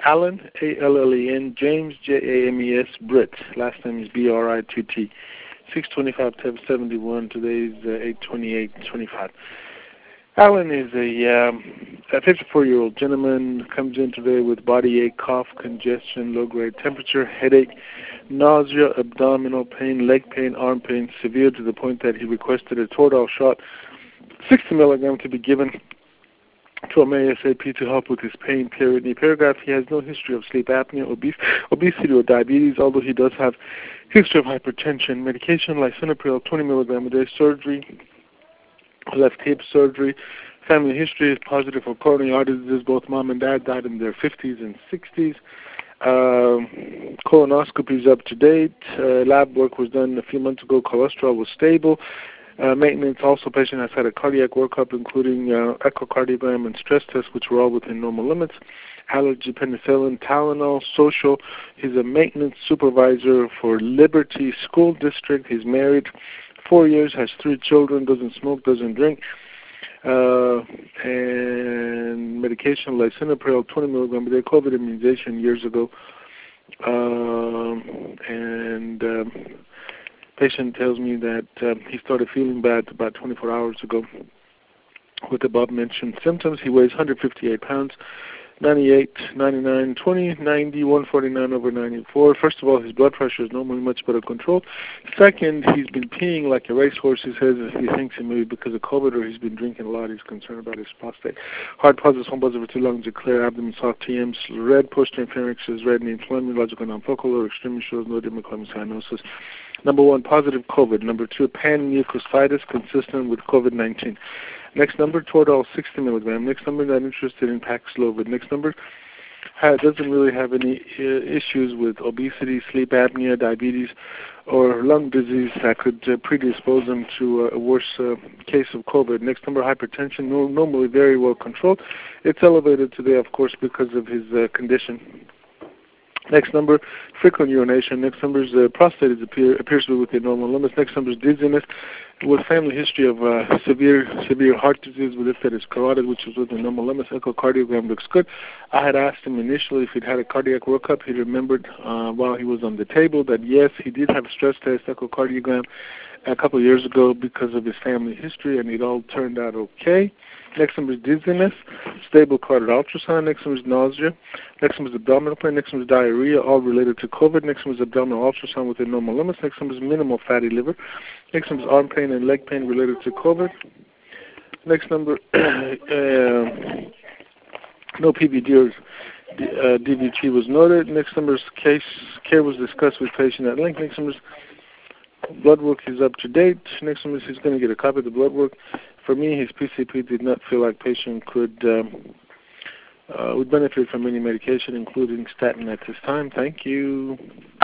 Allen, A-L-L-E-N, James, J-A-M-E-S, Britt. Last name is B-R-I-T-T. 625 Tab 71. Today's 8/28/25. Alan is a 54-year-old gentleman. Comes in today with body ache, cough, congestion, low-grade temperature, headache, nausea, abdominal pain, leg pain, arm pain, severe to the point that he requested a Toradol shot, 60 milligram, to be given to him ASAP to help with his pain. Period. In the paragraph, he has no history of sleep apnea, obesity, or diabetes, although he does have history of hypertension. Medication, lisinopril, 20 milligram a day, surgery, left hip surgery. Family history is positive for coronary artery disease. Both mom and dad died in their 50s and 60s. Colonoscopy is up to date. Lab work was done a few months ago. Cholesterol was stable. Maintenance, also patient has had a cardiac workup, including echocardiogram and stress tests, which were all within normal limits. Allergy, penicillin, Tylenol, social. He's a maintenance supervisor for Liberty School District. He's married, 4 years, has 3 children, doesn't smoke, doesn't drink. And medication, lisinopril, 20 milligram a day, COVID immunization years ago. Patient tells me that he started feeling bad about 24 hours ago with above-mentioned symptoms. He weighs 158 pounds, 98, 99, 20, 90, 149 over 94. First of all, his blood pressure is normally much better controlled. Second, he's been peeing like a racehorse. He says he thinks it may be because of COVID or he's been drinking a lot. He's concerned about his prostate. Heart pauses, home buzz over 2 lungs are clear, abdomen soft, TMs red, posterior pharynx is red, and inflammatory, logical non-focal, or extremely shows no democlamin cyanosis. Number 1, positive COVID. Number 2, panmucositis consistent with COVID-19. Next number, Toradol 60 milligram. Next number, not interested in Paxlovid. Next number, doesn't really have any issues with obesity, sleep apnea, diabetes, or lung disease that could predispose him to a worse case of COVID. Next number, hypertension, normally very well controlled. It's elevated today, of course, because of his condition. Next number, frequent urination. Next number is prostate appears to be within normal limits. Next number is dizziness, with family history of severe heart disease with ipsitis carotid, which is within normal limits. Echocardiogram looks good. I had asked him initially if he'd had a cardiac workup. He remembered while he was on the table that yes, he did have a stress test echocardiogram a couple of years ago because of his family history, and it all turned out okay. Next number is dizziness, stable carotid ultrasound. Next number is nausea. Next number is abdominal pain. Next number is diarrhea, all related to COVID. Next number is abdominal ultrasound within normal limits. Next number is minimal fatty liver. Next number is arm pain and leg pain related to COVID. Next number, no PVD or DVT was noted. Next number is care was discussed with patient at length. Next number is blood work is up to date. Next number is he's going to get a copy of the blood work. For me, his PCP did not feel like patient would benefit from any medication, including statin at this time. Thank you.